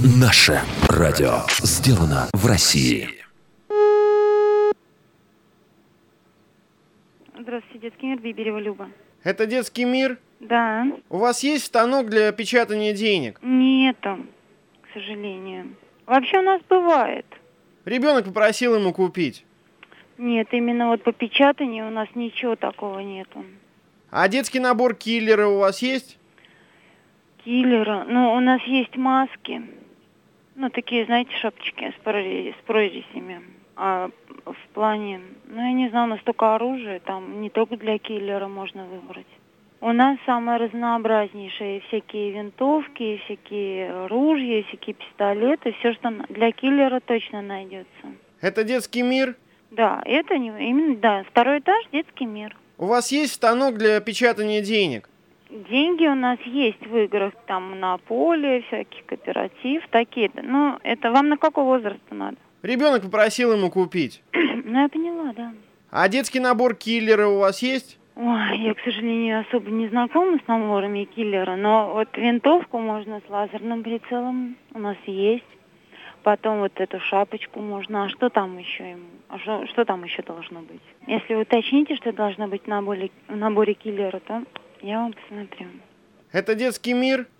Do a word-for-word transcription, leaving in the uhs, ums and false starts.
Наше радио сделано в России. Здравствуйте, детский мир, Биберева Люба. Это детский мир? Да. У вас есть станок для печатания денег? Нету, к сожалению. Вообще у нас бывает. Ребенок попросил ему купить. Нет, именно вот по печатанию у нас ничего такого нету. А детский набор киллера у вас есть? Киллера? Ну, у нас есть маски. Ну, такие, знаете, шапочки с, прорези, с прорезями. А в плане, ну, я не знаю, настолько оружия, там не только для киллера можно выбрать. У нас самое разнообразнейшее, всякие винтовки, всякие ружья, всякие пистолеты, все, что для киллера точно найдется. Это детский мир? Да, это не, именно, да, второй этаж, детский мир. У вас есть станок для печатания денег? Деньги у нас есть в играх, там, на поле, всякий кооператив, такие-то. Но это вам на какого возраста надо? Ребенок попросил ему купить. Ну, я поняла, да. А детский набор киллера у вас есть? Ой, я, к сожалению, особо не знакома с наборами киллера, но вот винтовку можно с лазерным прицелом у нас есть. Потом вот эту шапочку можно. А что там еще ему? А что, что там еще должно быть? Если вы уточните, что должно быть в наборе, в наборе киллера, то я вам посмотрю. Это детский мир?